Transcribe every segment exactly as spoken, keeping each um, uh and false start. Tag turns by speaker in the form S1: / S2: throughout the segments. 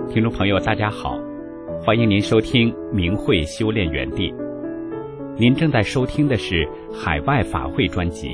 S1: 听众朋友大家好，欢迎您收听明慧修炼园地。您正在收听的是海外法会专辑。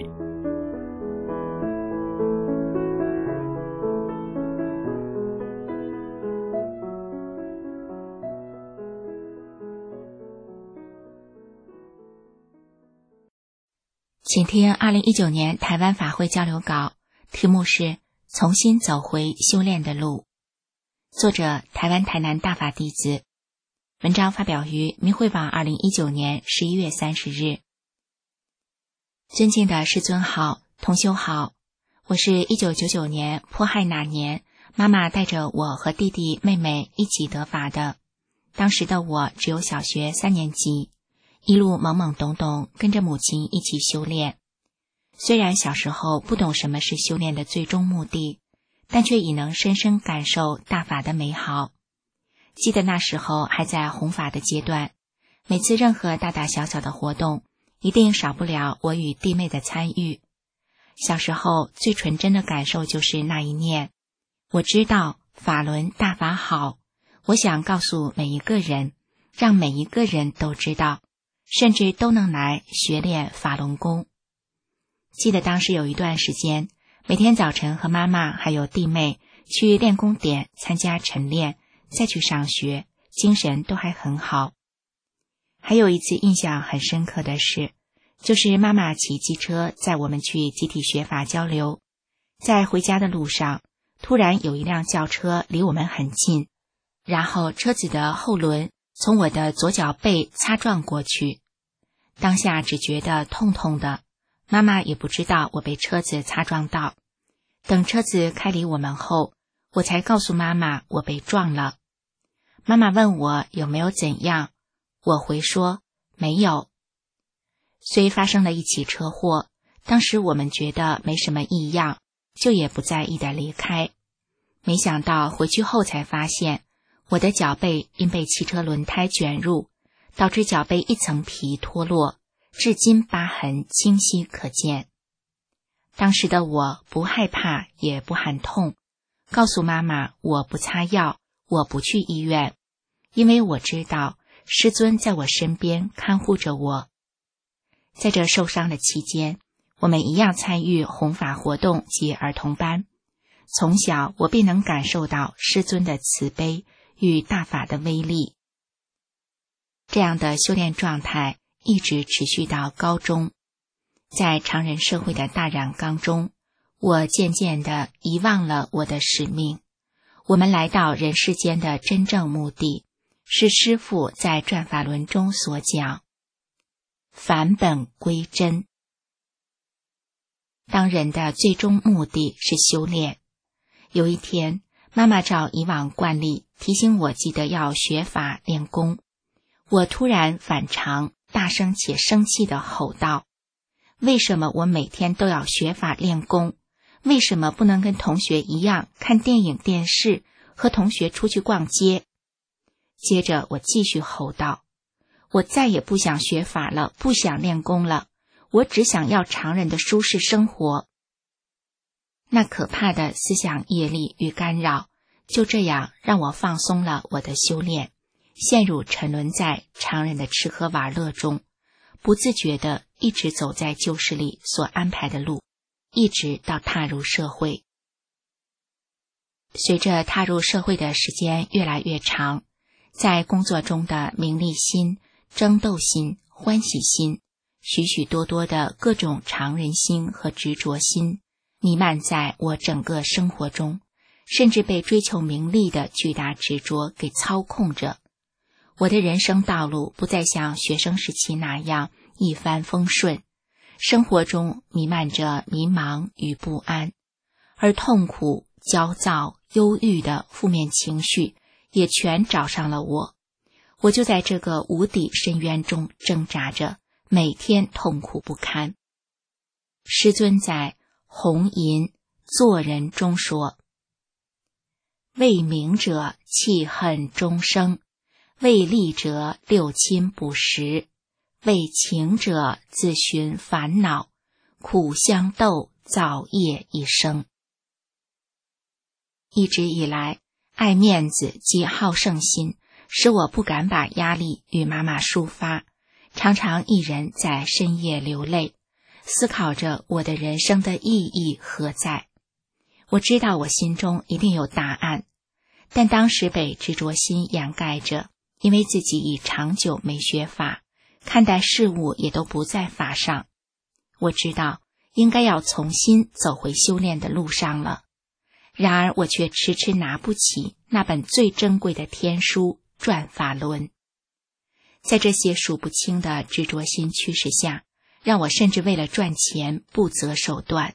S2: 请听二零一九年台湾法会交流稿，题目是重新走回修炼的路。作者台湾台南大法弟子，文章发表于明慧网二零一九年十一月三十日。尊敬的师尊好，同修好，我是一九九九年迫害那年，妈妈带着我和弟弟妹妹一起得法的。当时的我只有小学三年级，一路懵懵懂懂跟着母亲一起修炼。虽然小时候不懂什么是修炼的最终目的，但却已能深深感受大法的美好。记得那时候还在弘法的阶段，每次任何大大小小的活动，一定少不了我与弟妹的参与。小时候最纯真的感受就是那一念，我知道法轮大法好，我想告诉每一个人，让每一个人都知道，甚至都能来学练法轮功。记得当时有一段时间，每天早晨和妈妈还有弟妹去练功点参加晨练，再去上学，精神都还很好。还有一次印象很深刻的事，就是妈妈骑机车载我们去集体学法交流，在回家的路上，突然有一辆轿车离我们很近，然后车子的后轮从我的左脚背擦撞过去，当下只觉得痛痛的，妈妈也不知道我被车子擦撞到。等车子开离我们后，我才告诉妈妈我被撞了。妈妈问我有没有怎样，我回说没有。虽发生了一起车祸，当时我们觉得没什么异样，就也不在意的离开。没想到回去后才发现，我的脚背因被汽车轮胎卷入，导致脚背一层皮脱落，至今疤痕清晰可见。当时的我不害怕也不喊痛，告诉妈妈我不擦药，我不去医院，因为我知道师尊在我身边看护着我。在这受伤的期间，我们一样参与弘法活动及儿童班，从小我便能感受到师尊的慈悲与大法的威力。这样的修炼状态一直持续到高中。在常人社会的大染缸中，我渐渐地遗忘了我的使命。我们来到人世间的真正目的，是师父在转法轮中所讲，返本归真。当人的最终目的是修炼。有一天，妈妈照以往惯例提醒我记得要学法练功，我突然反常，大声且生气地吼道，为什么我每天都要学法练功？为什么不能跟同学一样看电影电视，和同学出去逛街？接着我继续吼道，我再也不想学法了，不想练功了，我只想要常人的舒适生活。那可怕的思想业力与干扰，就这样让我放松了我的修炼，陷入沉沦在常人的吃喝玩乐中，不自觉地一直走在旧世里所安排的路，一直到踏入社会。随着踏入社会的时间越来越长，在工作中的名利心、争斗心、欢喜心，许许多多的各种常人心和执着心弥漫在我整个生活中，甚至被追求名利的巨大执着给操控着。我的人生道路不再像学生时期那样一帆风顺，生活中弥漫着迷茫与不安，而痛苦、焦躁、忧郁的负面情绪也全找上了我。我就在这个无底深渊中挣扎着，每天痛苦不堪。师尊在《弘淫做人》中说，为名者气恨终生，为利者六亲不识，为情者自寻烦恼，苦相斗，造业一生。一直以来， 爱面子及好胜心使我不敢把压力与妈妈抒发，常常一人在深夜流泪，思考着我的人生的意义何在。我知道我心中一定有答案，但当时被执着心掩盖着，因为自己已长久没学法，看待事物也都不在法上。我知道应该要重新走回修炼的路上了，然而我却迟迟拿不起那本最珍贵的天书《转法轮》。在这些数不清的执着心驱使下，让我甚至为了赚钱不择手段。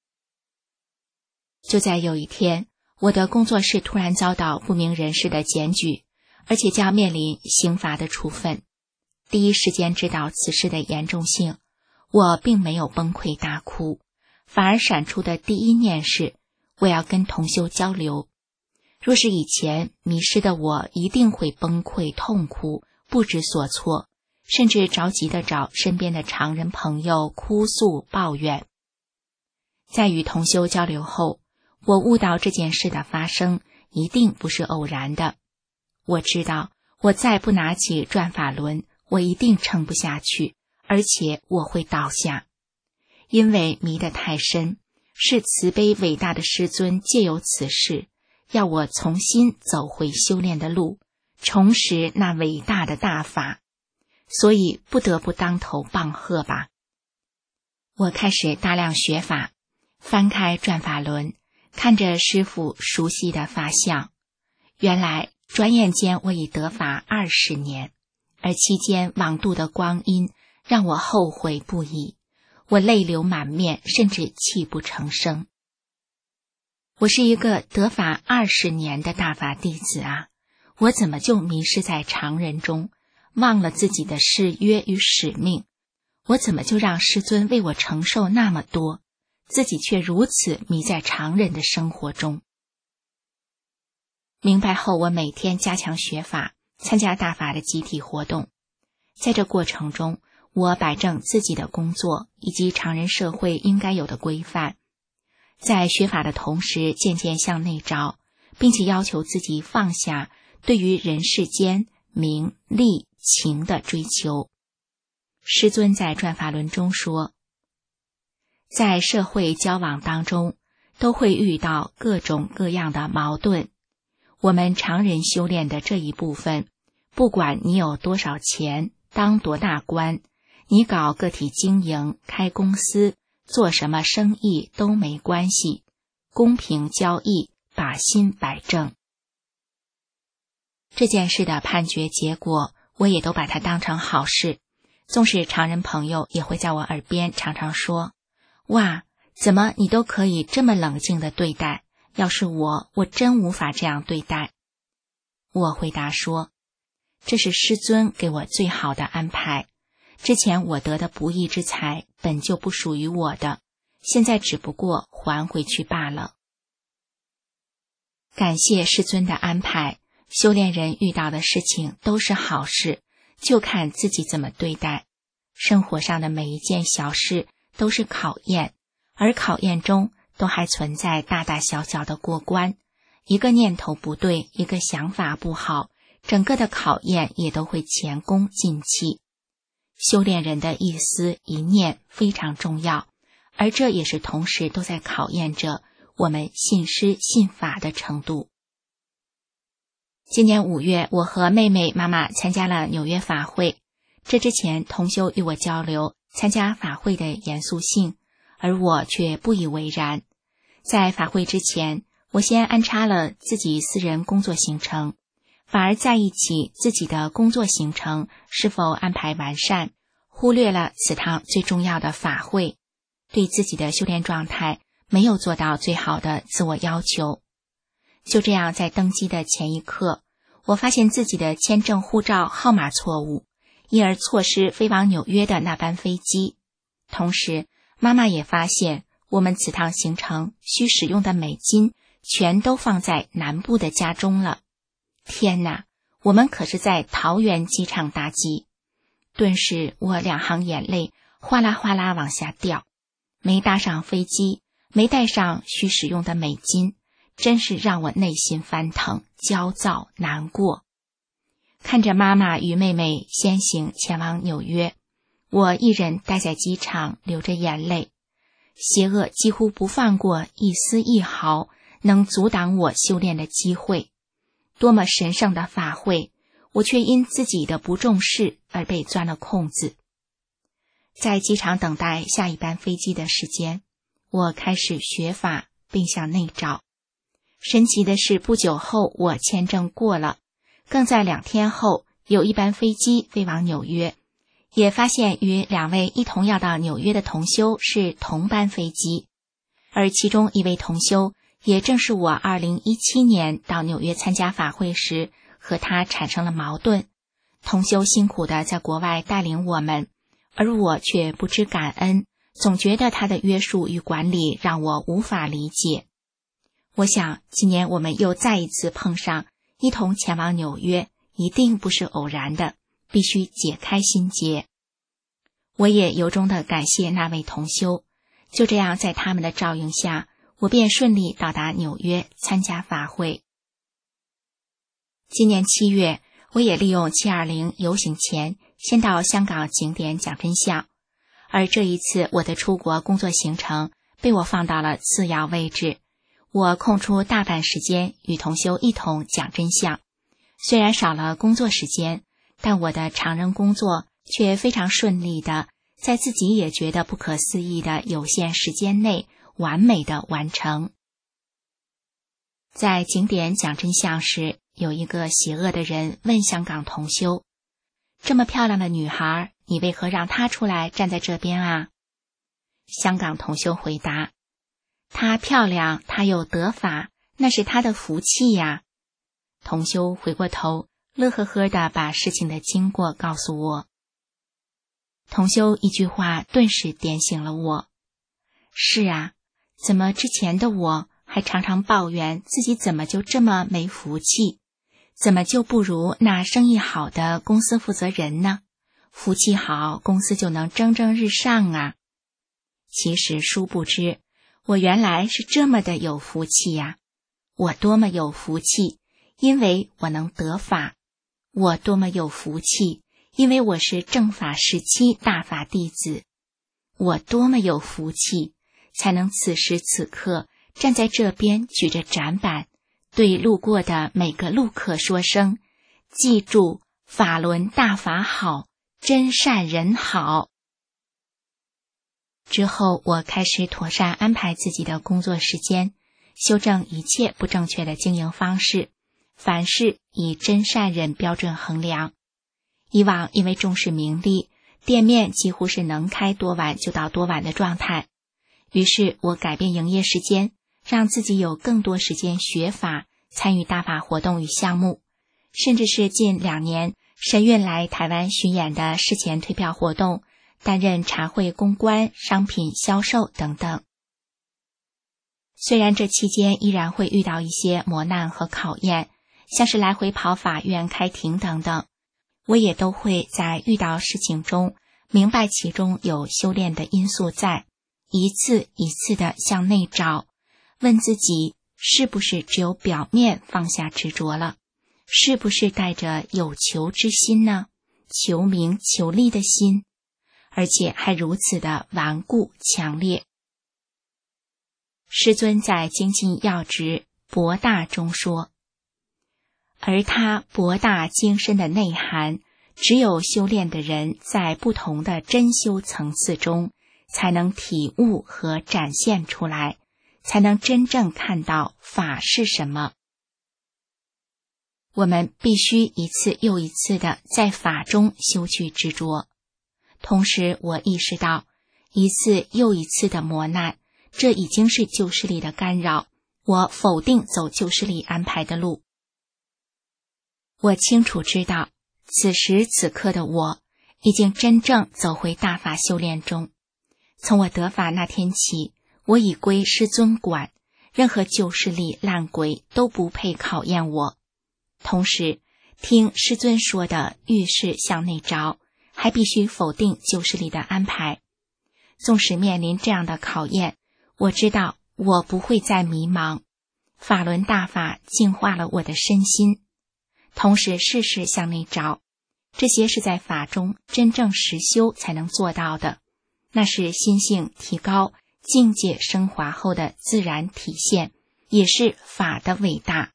S2: 就在有一天，我的工作室突然遭到不明人士的检举，而且将面临刑罚的处分。第一时间知道此事的严重性，我并没有崩溃大哭，反而闪出的第一念是我要跟同修交流。若是以前迷失的我，一定会崩溃痛哭，不知所措，甚至着急地找身边的常人朋友哭诉抱怨。在与同修交流后，我悟到这件事的发生一定不是偶然的。我知道我再不拿起转法轮，我一定撑不下去，而且我会倒下。因为迷得太深，是慈悲伟大的师尊借由此事要我重新走回修炼的路，重拾那伟大的大法，所以不得不当头棒喝吧。我开始大量学法，翻开转法轮，看着师父熟悉的法相，原来转眼间我已得法二十年，而期间枉度的光阴让我后悔不已，我泪流满面，甚至泣不成声。我是一个得法二十年的大法弟子啊，我怎么就迷失在常人中，忘了自己的誓约与使命？我怎么就让师尊为我承受那么多，自己却如此迷在常人的生活中？明白后，我每天加强学法，参加大法的集体活动。在这过程中，我摆正自己的工作以及常人社会应该有的规范，在学法的同时渐渐向内找，并且要求自己放下对于人世间名利情的追求。师尊在转法轮中说，在社会交往当中都会遇到各种各样的矛盾，我们常人修炼的这一部分，不管你有多少钱，当多大官，你搞个体经营，开公司，做什么生意都没关系，公平交易，把心摆正。这件事的判决结果，我也都把它当成好事，纵使常人朋友也会在我耳边常常说，哇，怎么你都可以这么冷静地对待，要是我，我真无法这样对待。我回答说，这是师尊给我最好的安排，之前我得的不义之财本就不属于我的，现在只不过还回去罢了。感谢师尊的安排，修炼人遇到的事情都是好事，就看自己怎么对待。生活上的每一件小事都是考验，而考验中都还存在大大小小的过关，一个念头不对，一个想法不好，整个的考验也都会前功尽弃。修炼人的一思一念非常重要，而这也是同时都在考验着我们信师信法的程度。今年五月，我和妹妹妈妈参加了纽约法会。这之前同修与我交流参加法会的严肃性，而我却不以为然。在法会之前，我先安插了自己私人工作行程，反而在意起自己的工作行程是否安排完善，忽略了此趟最重要的法会，对自己的修炼状态没有做到最好的自我要求。就这样，在登机的前一刻，我发现自己的签证护照号码错误，因而错失飞往纽约的那班飞机。同时，妈妈也发现我们此趟行程需使用的美金全都放在南部的家中了。天哪，我们可是在桃园机场搭机。顿时我两行眼泪哗啦哗啦往下掉，没搭上飞机，没带上需使用的美金， 真是让我内心翻腾、焦躁、难过。看着妈妈与妹妹先行前往纽约，我一人待在机场流着眼泪。邪恶几乎不放过一丝一毫能阻挡我修炼的机会。多么神圣的法会，我却因自己的不重视而被钻了空子。在机场等待下一班飞机的时间，我开始学法并向内找。神奇的是，不久后我签证过了，更在两天后有一班飞机飞往纽约，也发现与两位一同要到纽约的同修是同班飞机，而其中一位同修也正是我二零一七年到纽约参加法会时和他产生了矛盾。同修辛苦地在国外带领我们，而我却不知感恩，总觉得他的约束与管理让我无法理解。我想今年我们又再一次碰上，一同前往纽约一定不是偶然的，必须解开心结。我也由衷地感谢那位同修，就这样在他们的照应下，我便顺利到达纽约参加法会。今年七月，我也利用七二零游行前先到香港景点讲真相，而这一次我的出国工作行程被我放到了次要位置。我空出大半时间与同修一同讲真相，虽然少了工作时间，但我的常人工作却非常顺利的，在自己也觉得不可思议的有限时间内完美的完成。在景点讲真相时，有一个邪恶的人问香港同修，这么漂亮的女孩，你为何让她出来站在这边啊？香港同修回答，她漂亮，她又得法，那是她的福气呀。同修回过头，乐呵呵地把事情的经过告诉我。同修一句话顿时点醒了我。是啊，怎么之前的我还常常抱怨自己怎么就这么没福气，怎么就不如那生意好的公司负责人呢？福气好，公司就能蒸蒸日上啊。其实殊不知，我原来是这么的有福气呀！我多么有福气，因为我能得法；我多么有福气，因为我是正法时期大法弟子；我多么有福气，才能此时此刻站在这边举着展板，对路过的每个路客说声：记住，法轮大法好，真善人好。之后我开始妥善安排自己的工作时间，修正一切不正确的经营方式，凡事以真善忍标准衡量。以往因为重视名利，店面几乎是能开多晚就到多晚的状态，于是我改变营业时间，让自己有更多时间学法，参与大法活动与项目，甚至是近两年神韵来台湾巡演的事前退票活动，担任茶会公关、商品销售等等。虽然这期间依然会遇到一些磨难和考验，像是来回跑法院、开庭等等，我也都会在遇到事情中明白其中有修炼的因素在，一次一次地向内找，问自己是不是只有表面放下执着了，是不是带着有求之心呢？求名求利的心，而且还如此的顽固强烈。师尊在精进要旨博大中说，而它博大精深的内涵，只有修炼的人在不同的真修层次中才能体悟和展现出来，才能真正看到法是什么。我们必须一次又一次的在法中修去执着。同时我意识到，一次又一次的磨难，这已经是旧势力的干扰，我否定走旧势力安排的路。我清楚知道，此时此刻的我已经真正走回大法修炼中。从我得法那天起，我已归师尊管，任何旧势力烂鬼都不配考验我。同时听师尊说的遇事向内着，还必须否定旧势力的安排。纵使面临这样的考验，我知道我不会再迷茫， 法轮大法净化了我的身心，同时事事向内找，这些是在法中真正实修才能做到的，那是心性提高、境界升华后的自然体现，也是法的伟大。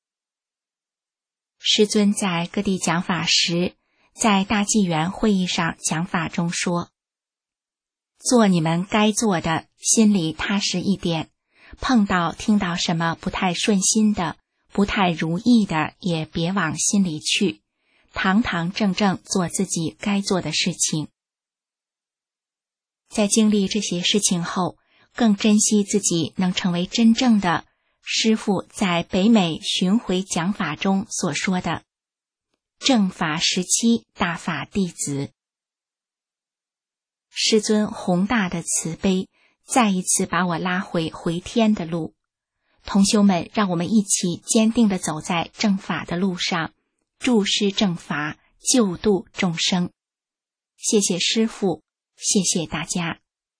S2: 师尊在各地讲法时，在大纪元会议上讲法中说，做你们该做的，心里踏实一点，碰到听到什么不太顺心的、不太如意的，也别往心里去，堂堂正正做自己该做的事情。在经历这些事情后，更珍惜自己能成为真正的师父在北美巡回讲法中所说的正法时期大法弟子。师尊宏大的慈悲再一次把我拉回回天的路，同修们，让我们一起坚定地走在正法的路上，助施正法，救度众生。谢谢师父，谢谢大家。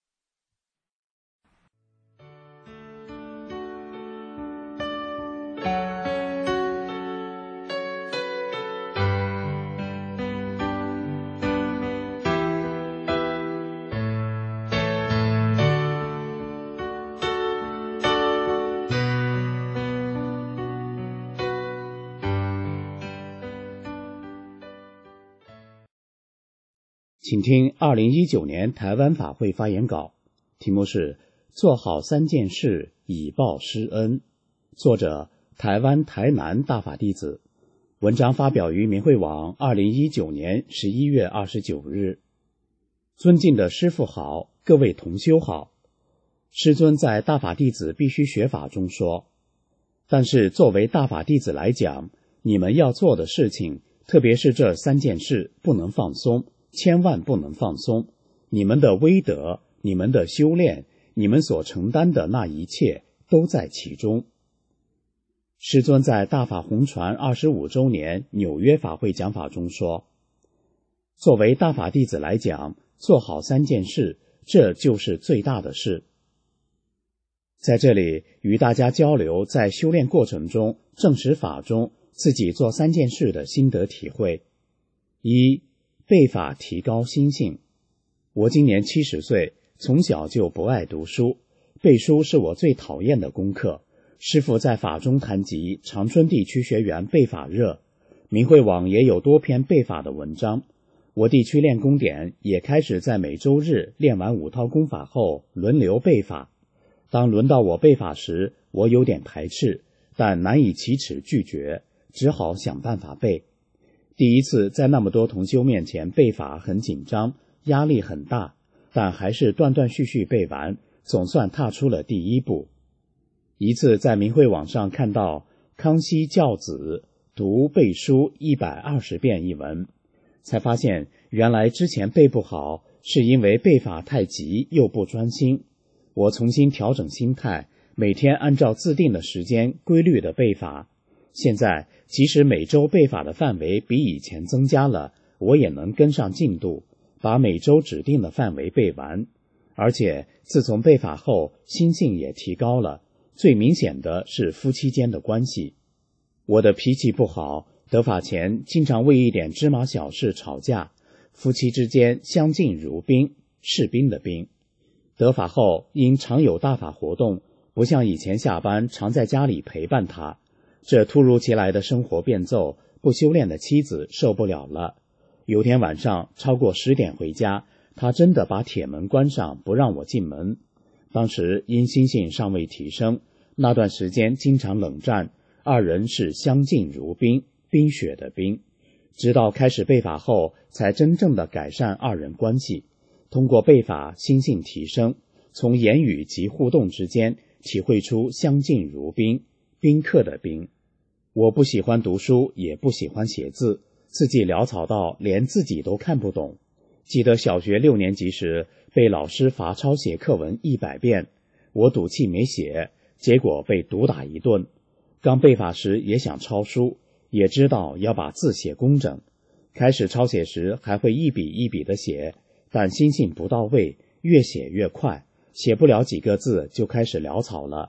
S3: 请听二零一九年台湾法会发言稿，题目是做好三件事以报师恩，作者台湾台南大法弟子，文章发表于明慧网二零一九年十一月二十九日。尊敬的师父好，各位同修好。师尊在大法弟子必须学法中说，但是作为大法弟子来讲，你们要做的事情，特别是这三件事不能放松，千万不能放松，你们的威德，你们的修炼，你们所承担的那一切都在其中。师尊在大法红传二十五周年纽约法会讲法中说，作为大法弟子来讲，做好三件事，这就是最大的事。在这里与大家交流在修炼过程中证实法中自己做三件事的心得体会。一、背法提高心性。我今年七十岁，从小就不爱读书，背书是我最讨厌的功课。师父在法中谈及长春地区学员背法热，明慧网也有多篇背法的文章。我地区练功点也开始在每周日练完五套功法后轮流背法。当轮到我背法时，我有点排斥，但难以启齿拒绝，只好想办法背。第一次在那么多同修面前背法很紧张，压力很大，但还是断断续续背完，总算踏出了第一步。一次在明慧网上看到康熙教子读背书一百二十遍一文，才发现原来之前背不好是因为背法太急又不专心。我重新调整心态，每天按照自定的时间规律的背法。现在即使每周背法的范围比以前增加了，我也能跟上进度，把每周指定的范围背完。而且自从背法后，心性也提高了，最明显的是夫妻间的关系。我的脾气不好，得法前经常为一点芝麻小事吵架，夫妻之间相敬如宾，士兵的兵。得法后因常有大法活动，不像以前下班常在家里陪伴他，这突如其来的生活变奏，不修炼的妻子受不了了。有天晚上超过十点回家，他真的把铁门关上，不让我进门。当时因心性尚未提升，那段时间经常冷战，二人是相敬如宾，冰雪的冰。直到开始背法后，才真正的改善二人关系。通过背法心性提升，从言语及互动之间体会出相敬如宾，宾客的宾。我不喜欢读书，也不喜欢写字，字迹潦草到连自己都看不懂。记得小学六年级时被老师罚抄写课文一百遍，我赌气没写，结果被毒打一顿。刚背法时也想抄书，也知道要把字写工整。开始抄写时还会一笔一笔的写，但心性不到位，越写越快，写不了几个字就开始潦草了。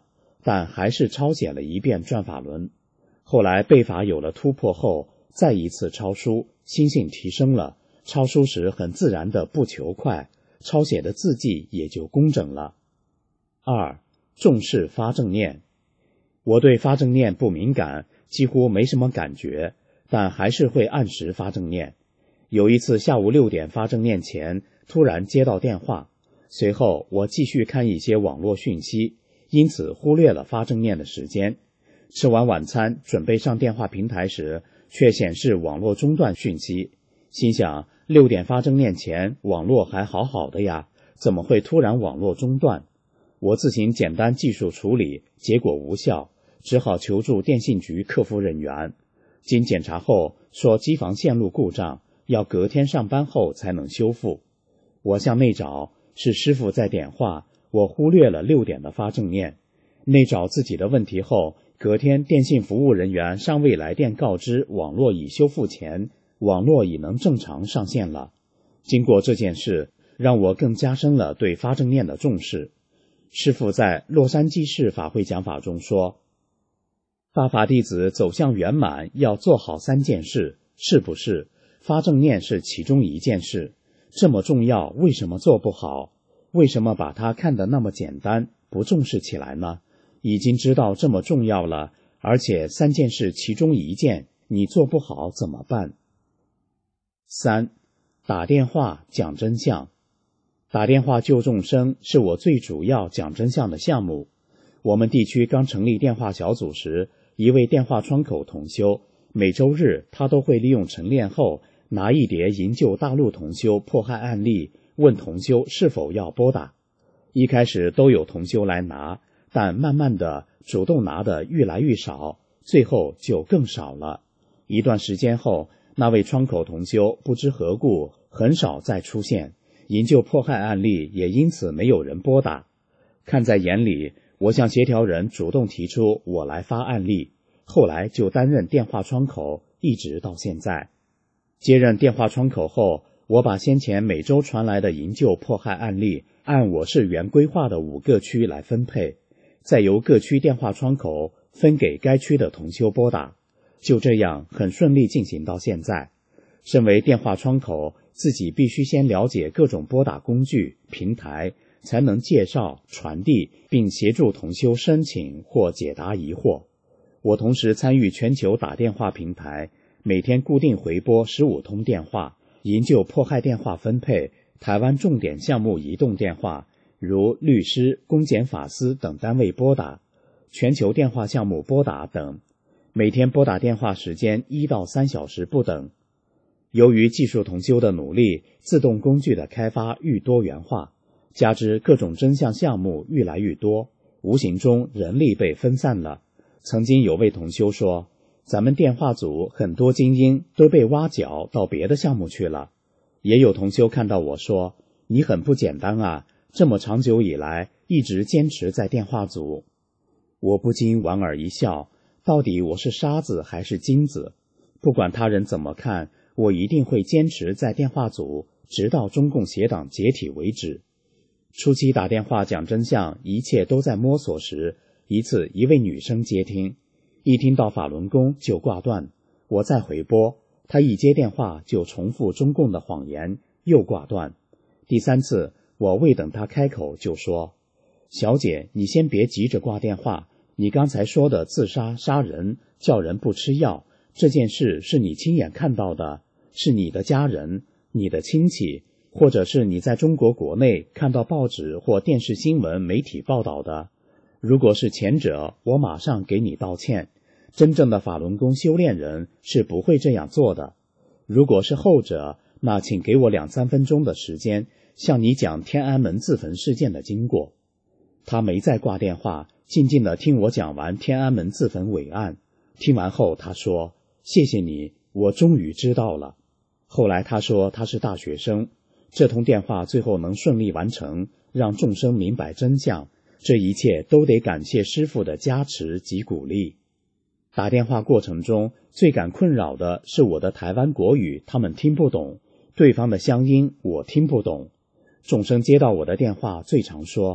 S3: 但还是抄写了一遍转法轮。后来背法有了突破后，再一次抄书，心性提升了，抄书时很自然的不求快，抄写的字迹也就工整了。二、重视发正念。我对发正念不敏感，几乎没什么感觉，但还是会按时发正念。有一次下午六点发正念前，突然接到电话，随后我继续看一些网络讯息，因此忽略了发正念的时间。吃完晚餐准备上电话平台时，却显示网络中断讯息，心想六点发正念前网络还好好的呀，怎么会突然网络中断？我自行简单技术处理，结果无效，只好求助电信局客服人员。经检查后说机房线路故障，要隔天上班后才能修复。我向内找，是师傅在点话，我忽略了六点的发正念。内找自己的问题后，隔天电信服务人员尚未来电告知网络已修复前，网络已能正常上线了。经过这件事，让我更加深了对发正念的重视。师父在洛杉矶市法会讲法中说，大法弟子走向圆满要做好三件事，是不是？发正念是其中一件事，这么重要，为什么做不好？为什么把它看得那么简单，不重视起来呢？已经知道这么重要了，而且三件事其中一件你做不好怎么办？三、打电话讲真相。打电话救众生是我最主要讲真相的项目。我们地区刚成立电话小组时，一位电话窗口同修，每周日他都会利用晨练后拿一叠营救大陆同修迫害案例，问同修是否要拨打。一开始都有同修来拿，但慢慢的主动拿的越来越少，最后就更少了。一段时间后，那位窗口同修不知何故很少再出现，营救迫害案例也因此没有人拨打。看在眼里，我向协调人主动提出我来发案例，后来就担任电话窗口，一直到现在。接任电话窗口后，我把先前每周传来的营救迫害案例按我市原规划的五个区来分配，再由各区电话窗口分给该区的同修拨打，就这样很顺利进行到现在。身为电话窗口，自己必须先了解各种拨打工具、平台，才能介绍、传递并协助同修申请或解答疑惑。我同时参与全球打电话平台，每天固定回拨十五通电话，营救迫害电话分配，台湾重点项目移动电话，如律师、公检法司等单位拨打，全球电话项目拨打等，每天拨打电话时间一到三小时不等。由于技术同修的努力，自动工具的开发愈多元化，加之各种真相项目愈来愈多，无形中人力被分散了。曾经有位同修说，咱们电话组很多精英都被挖角到别的项目去了。也有同修看到我说，你很不简单啊，这么长久以来一直坚持在电话组。我不禁莞尔一笑，到底我是沙子还是金子？不管他人怎么看，我一定会坚持在电话组，直到中共邪党解体为止。初期打电话讲真相，一切都在摸索时，一次一位女生接听，一听到法轮功就挂断，我再回拨，她一接电话就重复中共的谎言，又挂断。第三次，我未等她开口就说，小姐，你先别急着挂电话，你刚才说的自杀、杀人、叫人不吃药，这件事是你亲眼看到的，是你的家人、你的亲戚，或者是你在中国国内看到报纸或电视新闻媒体报道的。如果是前者，我马上给你道歉。真正的法轮功修炼人是不会这样做的。如果是后者，那请给我两三分钟的时间，向你讲天安门自焚事件的经过。他没再挂电话，静静地听我讲完天安门自焚伟案。听完后他说，谢谢你，我终于知道了。后来他说他是大学生，这通电话最后能顺利完成，让众生明白真相，这一切都得感谢师父的加持及鼓励。打电话过程中最感困扰的是我的台湾国语他们听不懂，对方的乡音我听不懂。众生接到我的电话最常说，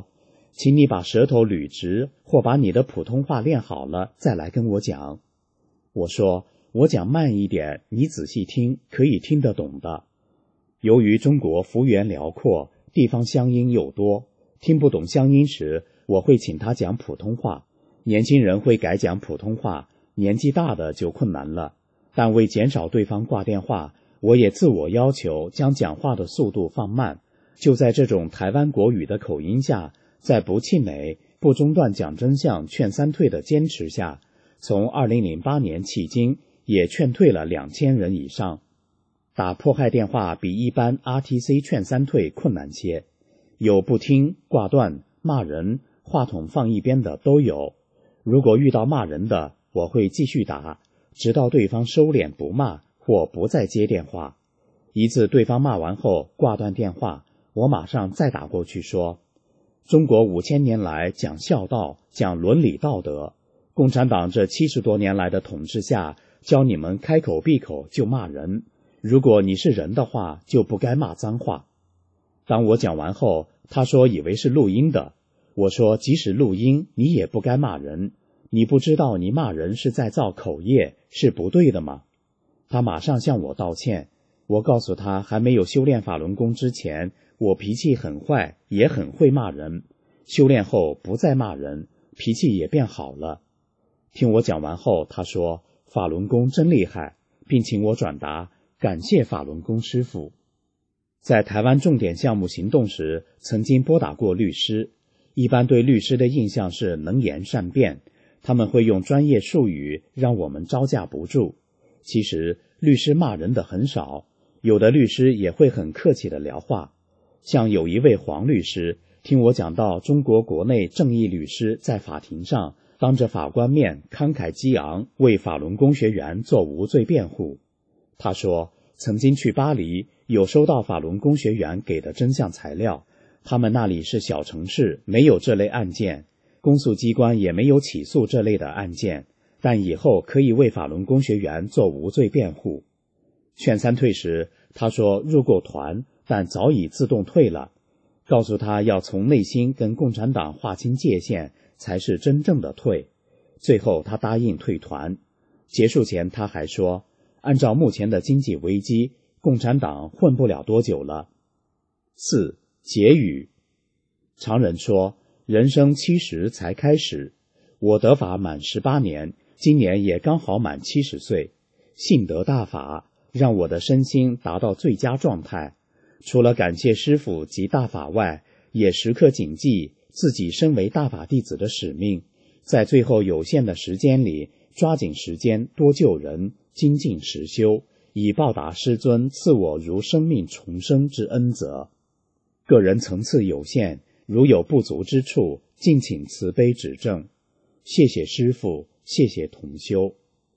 S3: 请你把舌头捋直，或把你的普通话练好了再来跟我讲。我说，我讲慢一点，你仔细听，可以听得懂的。由于中国幅员辽阔，地方乡音又多，听不懂乡音时，我会请他讲普通话。年轻人会改讲普通话，年纪大的就困难了。但为减少对方挂电话，我也自我要求将讲话的速度放慢。就在这种台湾国语的口音下，在不气馁、不中断讲真相、劝三退的坚持下，从二零零八年迄今，也劝退了两千人以上。打迫害电话比一般 R T C 劝三退困难些，有不听、挂断、骂人、话筒放一边的都有。如果遇到骂人的，我会继续打，直到对方收敛不骂或不再接电话。一次对方骂完后挂断电话，我马上再打过去说，中国五千年来讲孝道，讲伦理道德，共产党这七十多年来的统治下，教你们开口闭口就骂人，如果你是人的话，就不该骂脏话。当我讲完后，他说以为是录音的。我说即使录音，你也不该骂人，你不知道你骂人是在造口业，是不对的吗？他马上向我道歉。我告诉他，还没有修炼法轮功之前，我脾气很坏，也很会骂人。修炼后不再骂人，脾气也变好了。听我讲完后，他说法轮功真厉害，并请我转达感谢法轮功师父。在台湾重点项目行动时，曾经拨打过律师。一般对律师的印象是能言善辩，他们会用专业术语让我们招架不住。其实律师骂人的很少，有的律师也会很客气的聊话。像有一位黄律师，听我讲到中国国内正义律师在法庭上当着法官面慷慨激昂，为法轮功学员做无罪辩护。他说曾经去巴黎，有收到法轮功学员给的真相材料，他们那里是小城市，没有这类案件，公诉机关也没有起诉这类的案件，但以后可以为法轮功学员做无罪辩护。劝三退时，他说入过团，但早已自动退了，告诉他要从内心跟共产党划清界限，才是真正的退。最后他答应退团。结束前他还说，按照目前的经济危机，共产党混不了多久了。四、结语。常人说人生七十才开始，我得法满十八年，今年也刚好满七十岁。信得大法，让我的身心达到最佳状态。除了感谢师父及大法外，也时刻谨记自己身为大法弟子的使命，在最后有限的时间里，抓紧时间多救人，精进实修，以报答师尊赐我如生命重生之恩泽。个人层次有限，如有不足之处，敬请慈悲指正。谢谢师父，谢谢同修。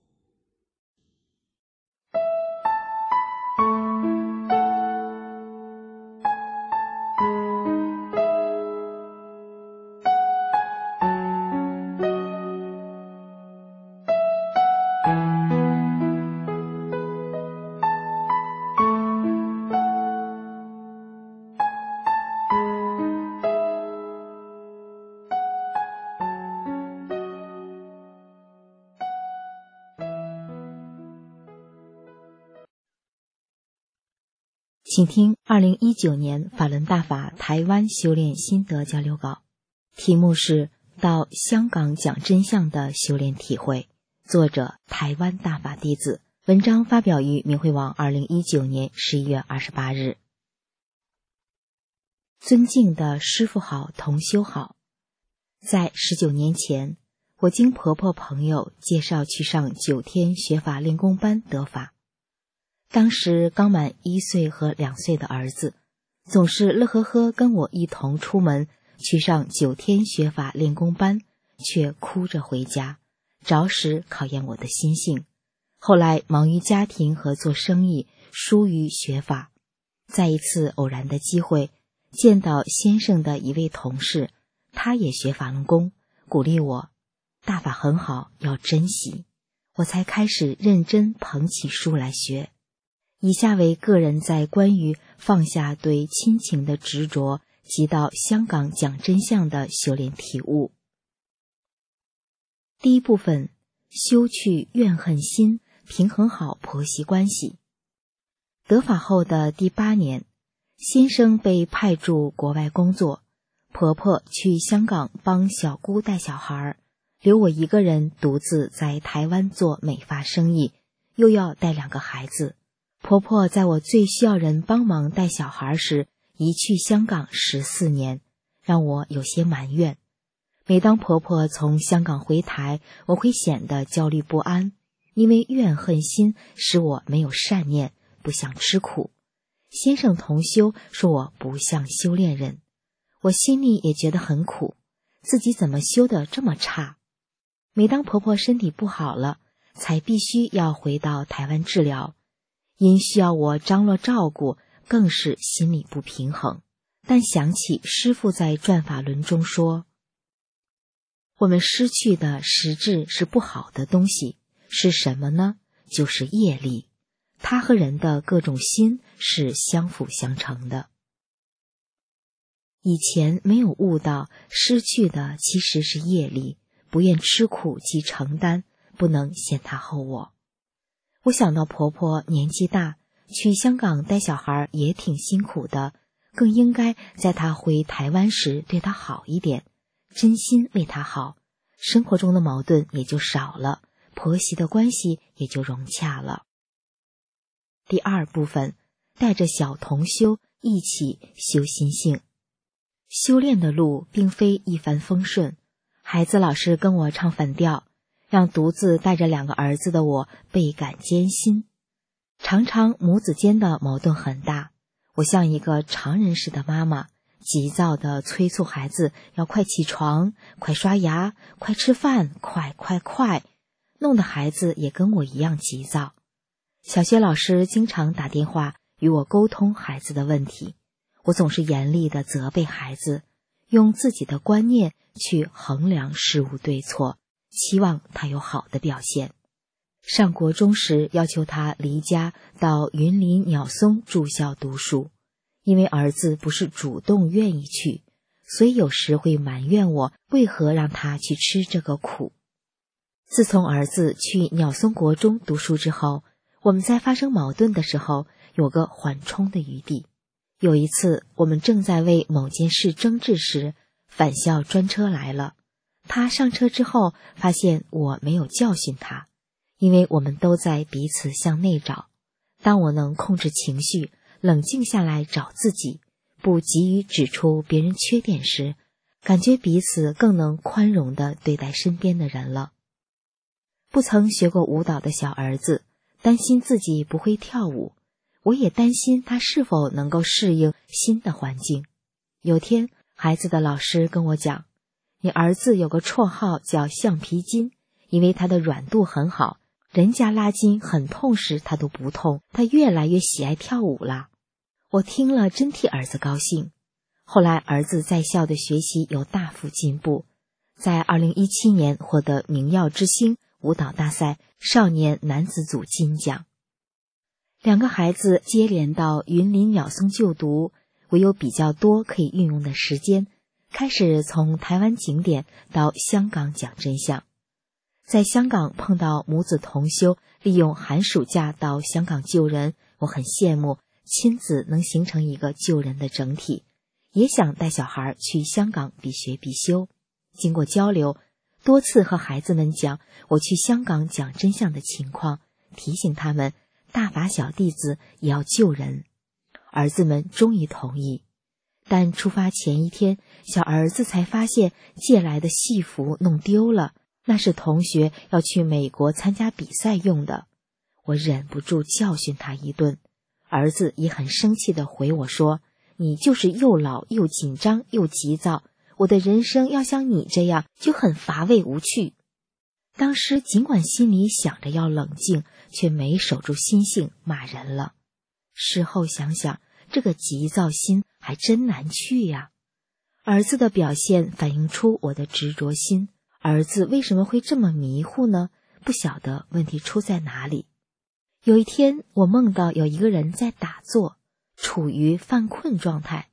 S2: 请听二零一九年法轮大法台湾修炼心得交流稿，题目是到香港讲真相的修炼体会，作者台湾大法弟子，文章发表于明慧网二零一九年十一月二十八日。尊敬的师父好，同修好。在十九年前，我经婆婆朋友介绍去上九天学法练功班得法。当时刚满一岁和两岁的儿子，总是乐呵呵跟我一同出门去上九天学法练功班，却哭着回家，着实考验我的心性。后来忙于家庭和做生意，疏于学法。在一次偶然的机会，见到先生的一位同事，他也学法轮功，鼓励我，大法很好，要珍惜。我才开始认真捧起书来学。以下为个人在关于放下对亲情的执着
S4: 及到香港讲真相的修炼体悟。第一部分，修去怨恨心，平衡好婆媳关系。得法后的第八年，先生被派驻国外工作，婆婆去香港帮小姑带小孩，留我一个人独自在台湾做美发生意，又要带两个孩子。婆婆在我最需要人帮忙带小孩时，移去香港十四年，让我有些埋怨。每当婆婆从香港回台，我会显得焦虑不安，因为怨恨心使我没有善念，不想吃苦。先生同修说我不像修炼人，我心里也觉得很苦，自己怎么修得这么差。每当婆婆身体不好了，才必须要回到台湾治疗，因需要我张罗照顾，更是心里不平衡。但想起师父在转法轮中说，我们失去的实质是不好的东西，是什么呢？就是业力，它和人的各种心是相辅相成的。以前没有悟到，失去的其实是业力，不愿吃苦及承担，不能陷他后我。我想到婆婆年纪大，去香港带小孩也挺辛苦的，更应该在她回台湾时对她好一点，真心为她好，生活中的矛盾也就少了，婆媳的关系也就融洽了。第二部分，带着小同修一起修心性。修炼的路并非一帆风顺，孩子老是跟我唱反调，让独自带着两个儿子的我倍感艰辛。常常母子间的矛盾很大，我像一个常人似的妈妈，急躁地催促孩子要快起床，快刷牙，快吃饭，快快快，弄得孩子也跟我一样急躁。小学老师经常打电话与我沟通孩子的问题，我总是严厉地责备孩子，用自己的观念去衡量事物对错，期望他有好的表现。上国中时要求他离家到云林鸟松住校读书，因为儿子不是主动愿意去，所以有时会埋怨我为何让他去吃这个苦。自从儿子去鸟松国中读书之后，我们在发生矛盾的时候有个缓冲的余地。有一次我们正在为某件事争执时，返校专车来了，他上车之后发现我没有教训他，因为我们都在彼此向内找。当我能控制情绪，冷静下来找自己，不急于指出别人缺点时，感觉彼此更能宽容地对待身边的人了。不曾学过舞蹈的小儿子担心自己不会跳舞，我也担心他是否能够适应新的环境。有天孩子的老师跟我讲，你儿子有个绰号叫橡皮筋，因为他的软度很好，人家拉筋很痛时他都不痛，他越来越喜爱跳舞了。我听了真替儿子高兴。后来儿子在校的学习有大幅进步，在二零一七年获得明耀之星舞蹈大赛少年男子组金奖。两个孩子接连到云林鸟松就读，我有比较多可以运用的时间，开始从台湾景点到香港讲真相。在香港碰到母子同修利用寒暑假到香港救人，我很羡慕亲子能形成一个救人的整体，也想带小孩去香港必学必修。经过交流，多次和孩子们讲我去香港讲真相的情况，提醒他们大法小弟子也要救人。儿子们终于同意，但出发前一天，小儿子才发现借来的戏服弄丢了，那是同学要去美国参加比赛用的。我忍不住教训他一顿，儿子也很生气地回我说，你就是又老又紧张又急躁，我的人生要像你这样就很乏味无趣。当时尽管心里想着要冷静，却没守住心性，骂人了。事后想想，这个急躁心还真难去呀。儿子的表现反映出我的执着心。儿子为什么会这么迷糊呢？不晓得问题出在哪里。有一天，我梦到有一个人在打坐，处于犯困状态，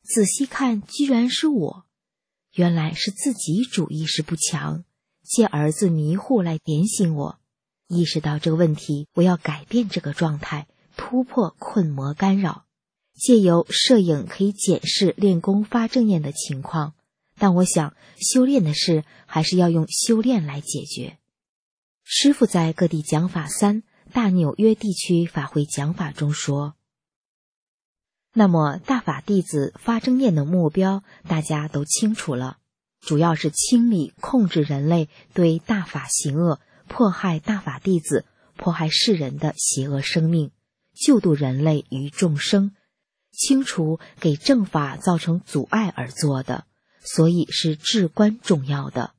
S4: 仔细看居然是我，原来是自己主意识不强，借儿子迷糊来点醒我。意识到这个问题，我要改变这个状态，突破困魔干扰。借由摄影可以检视练功发正念的情况，但我想修炼的事还是要用修炼来解决。师父在各地讲法三大纽约地区法会讲法中说，那么大法弟子发正念的目标大家都清楚了，主要是清理控制人类对大法行恶，迫害大法弟子，迫害世人的邪恶生命，救度人类于众生，清除给正法造成阻碍而做的，所以是至关重要的。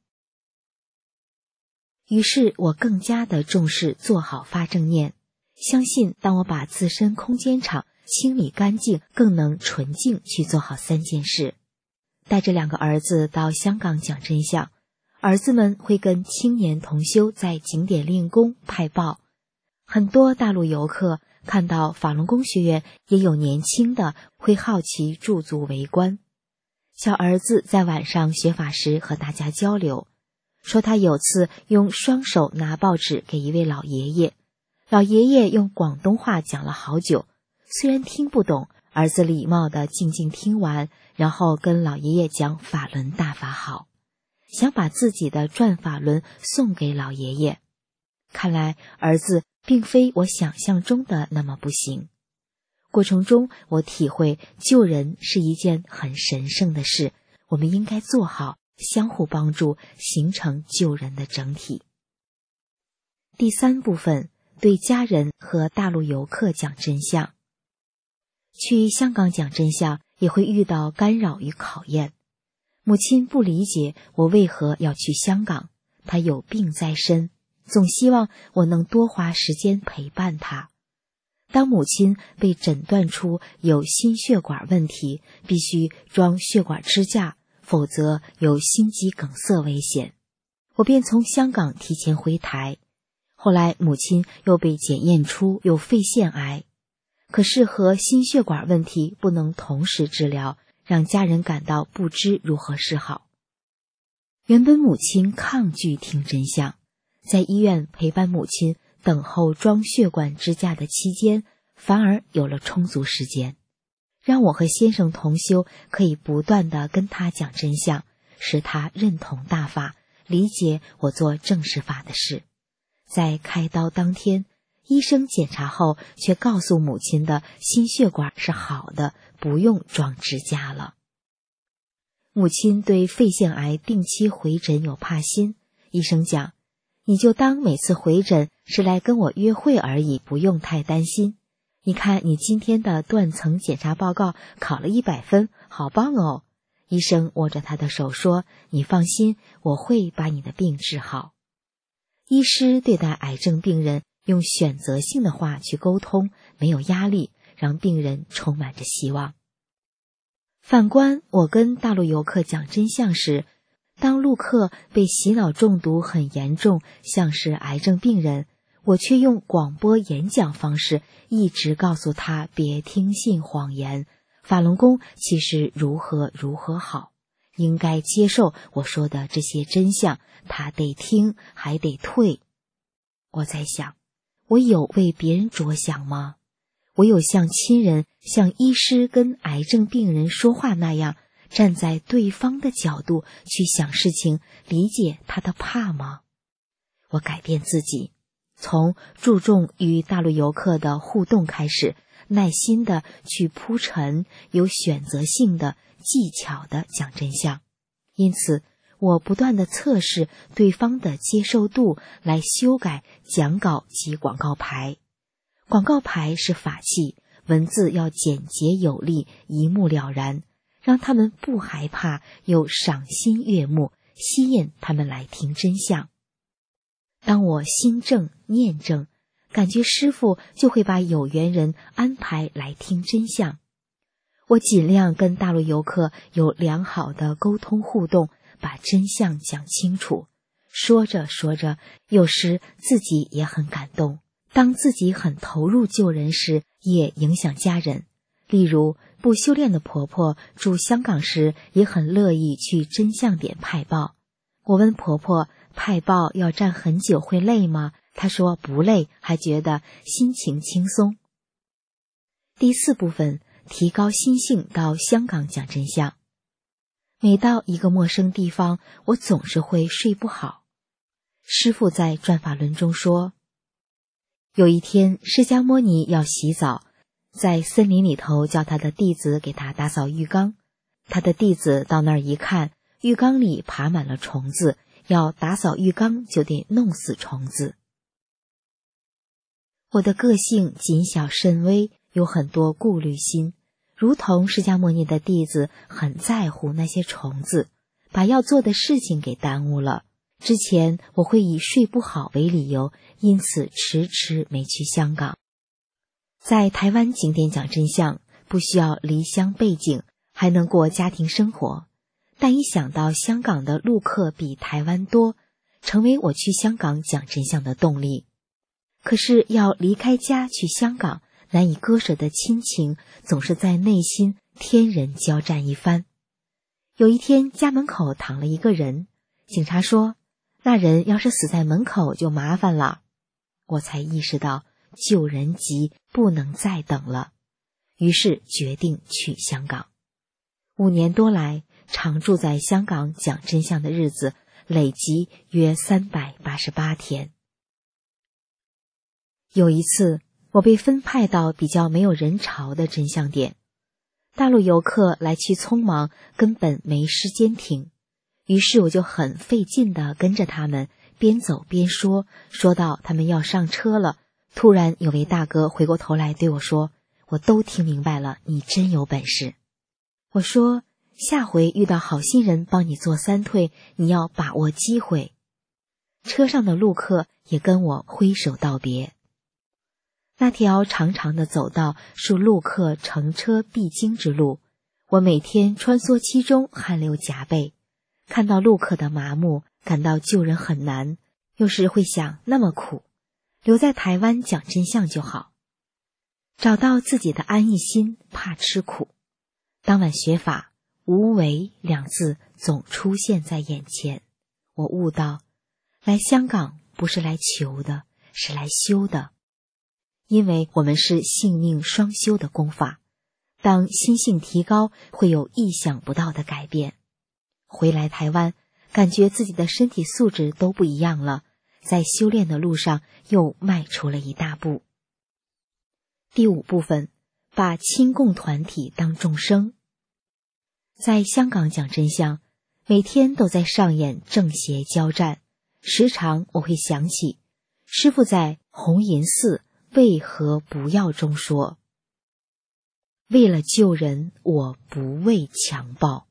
S4: 于是我更加的重视做好发正念，相信当我把自身空间场清理干净，更能纯净去做好三件事。带着两个儿子到香港讲真相，儿子们会跟青年同修在景点练功派报，很多大陆游客看到法轮功学院也有年轻的，会好奇驻足围观。小儿子在晚上学法时和大家交流，说他有次用双手拿报纸给一位老爷爷，老爷爷用广东话讲了好久，虽然听不懂，儿子礼貌地静静听完，然后跟老爷爷讲法轮大法好，想把自己的转法轮送给老爷爷。看来儿子并非我想象中的那么不行。过程中我体会救人是一件很神圣的事，我们应该做好，相互帮助，形成救人的整体。第三部分，对家人和大陆游客讲真相。去香港讲真相也会遇到干扰与考验。母亲不理解我为何要去香港，她有病在身，总希望我能多花时间陪伴她。当母亲被诊断出有心血管问题，必须装血管支架，否则有心肌梗塞危险，我便从香港提前回台。后来母亲又被检验出有肺腺癌，可是和心血管问题不能同时治疗，让家人感到不知如何是好。原本母亲抗拒听真相，在医院陪伴母亲等候装血管支架的期间，反而有了充足时间，让我和先生同修可以不断地跟他讲真相，使他认同大法，理解我做正式法的事。在开刀当天，医生检查后却告诉母亲的心血管是好的，不用装支架了。母亲对肺腺癌定期回诊有怕心，医生讲，你就当每次回诊是来跟我约会而已，不用太担心。你看你今天的断层检查报告考了一百分，好棒哦。医生握着他的手说，你放心，我会把你的病治好。医师对待癌症病人用选择性的话去沟通，没有压力，让病人充满着希望。反观我跟大陆游客讲真相时，当陆客被洗脑中毒很严重，像是癌症病人，我却用广播演讲方式一直告诉他别听信谎言，法轮功其实如何如何好，应该接受我说的这些真相，他得听还得退。我在想，我有为别人着想吗？我有像亲人、像医师跟癌症病人说话那样，站在对方的角度去想事情，理解他的怕吗？我改变自己，从注重与大陆游客的互动开始，耐心的去铺陈，有选择性的、技巧的讲真相。因此我不断的测试对方的接受度，来修改讲稿及广告牌。广告牌是法器，文字要简洁有力，一目了然，让他们不害怕，又赏心悦目，吸引他们来听真相。当我心正念正，感觉师父就会把有缘人安排来听真相。我尽量跟大陆游客有良好的沟通互动，把真相讲清楚。说着说着，有时自己也很感动，当自己很投入救人时，也影响家人。 例如，不修炼的婆婆住香港时也很乐意去真相点派报。我问婆婆，派报要站很久会累吗？她说不累，还觉得心情轻松。第四部分，提高心性到香港讲真相。每到一个陌生地方，我总是会睡不好。师父在转法轮中说，有一天释迦牟尼要洗澡，在森林里头叫他的弟子给他打扫浴缸。他的弟子到那儿一看，浴缸里爬满了虫子，要打扫浴缸就得弄死虫子。我的个性谨小慎微，有很多顾虑心，如同释迦牟尼的弟子很在乎那些虫子，把要做的事情给耽误了。之前我会以睡不好为理由，因此迟迟没去香港。在台湾景点讲真相，不需要离乡背井，还能过家庭生活。但一想到香港的陆客比台湾多，成为我去香港讲真相的动力。可是要离开家去香港，难以割舍的亲情总是在内心天人交战一番。有一天家门口躺了一个人，警察说那人要是死在门口就麻烦了。我才意识到救人急，不能再等了，于是决定去香港。五年多来，常住在香港讲真相的日子累积约三百八十八天。有一次，我被分派到比较没有人潮的真相点，大陆游客来去匆忙，根本没时间停。于是我就很费劲地跟着他们，边走边说，说到他们要上车了，突然有位大哥回过头来对我说，我都听明白了，你真有本事。我说，下回遇到好心人帮你做三退，你要把握机会。车上的陆客也跟我挥手道别。那条长长的走道是陆客乘车必经之路，我每天穿梭其中，汗流浃背。看到陆客的麻木，感到救人很难，有时会想那么苦，留在台湾讲真相就好。找到自己的安逸心，怕吃苦。当晚学法，无为两字总出现在眼前。我悟到，来香港不是来求的，是来修的。因为我们是性命双修的功法，当心性提高，会有意想不到的改变。回来台湾，感觉自己的身体素质都不一样了，在修炼的路上又迈出了一大步。第五部分，把亲共团体当众生。在香港讲真相，每天都在上演正邪交战，时常我会想起师父在红银寺为何不要中说，为了救人，我不畏强暴。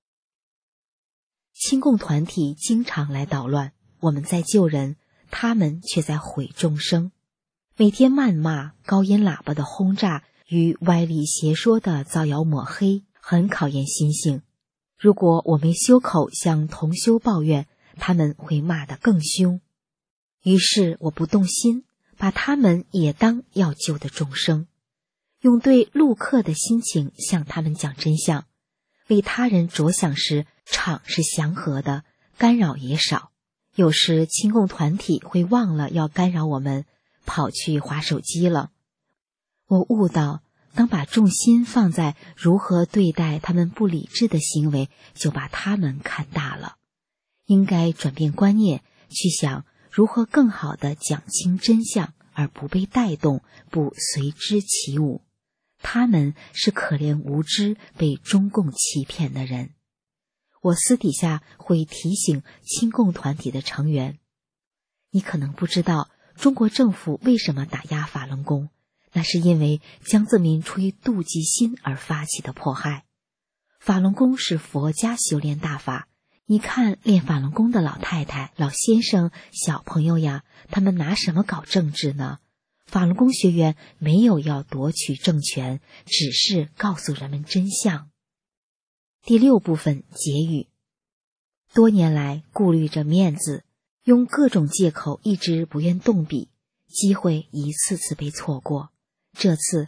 S4: 亲共团体经常来捣乱，我们在救人，他们却在毁众生。每天谩骂、高音喇叭的轰炸与歪理邪说的造谣抹黑，很考验心性。如果我没修口向同修抱怨，他们会骂得更凶。于是我不动心，把他们也当要救的众生，用对陆客的心情向他们讲真相。为他人着想时，场是祥和的，干扰也少。有时亲共团体会忘了要干扰我们，跑去滑手机了。我悟到，当把重心放在如何对待他们不理智的行为，就把他们看大了。应该转变观念，去想如何更好地讲清真相，而不被带动，不随之起舞。他们是可怜无知、被中共欺骗的人。我私底下会提醒亲共团体的成员，你可能不知道中国政府为什么打压法轮功，那是因为江泽民出于妒忌心而发起的迫害。法轮功是佛家修炼大法，你看练法轮功的老太太、老先生、小朋友呀，他们拿什么搞政治呢？法轮功学员没有要夺取政权，只是告诉人们真相。第六部分，结语。多年来顾虑着面子，用各种借口一直不愿动笔，机会一次次被错过。这次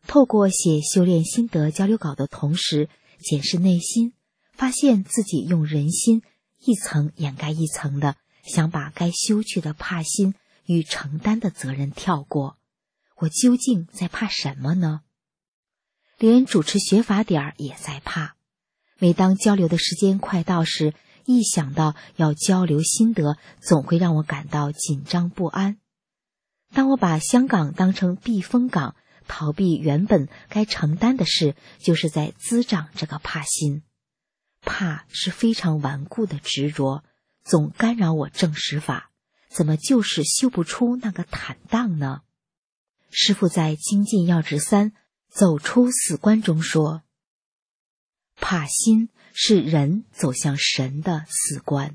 S4: 透过写修炼心得交流稿的同时，检视内心，发现自己用人心一层掩盖一层的，想把该修去的怕心与承担的责任跳过。我究竟在怕什么呢？连主持学法点儿也在怕。每当交流的时间快到时，一想到要交流心得，总会让我感到紧张不安。当我把香港当成避风港，逃避原本该承担的事，就是在滋长这个怕心。怕是非常顽固的执着，总干扰我正实法，怎么就是修不出那个坦荡呢？师父在《精进要旨三走出死关》中说，怕心是人走向神的死关。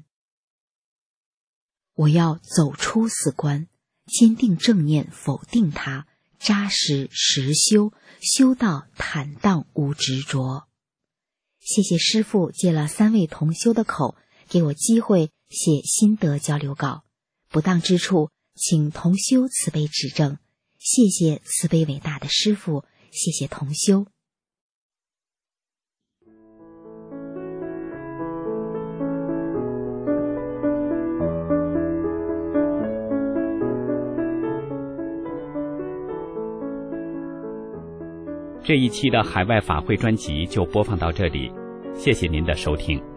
S4: 我要走出死关，坚定正念，否定它，扎实实修，修到坦荡无执着。谢谢师父借了三位同修的口，给我机会写心得交流稿，不当之处请同修慈悲指正。谢谢慈悲伟大的师父，谢谢同修。
S1: 这一期的海外法会专辑就播放到这里，谢谢您的收听。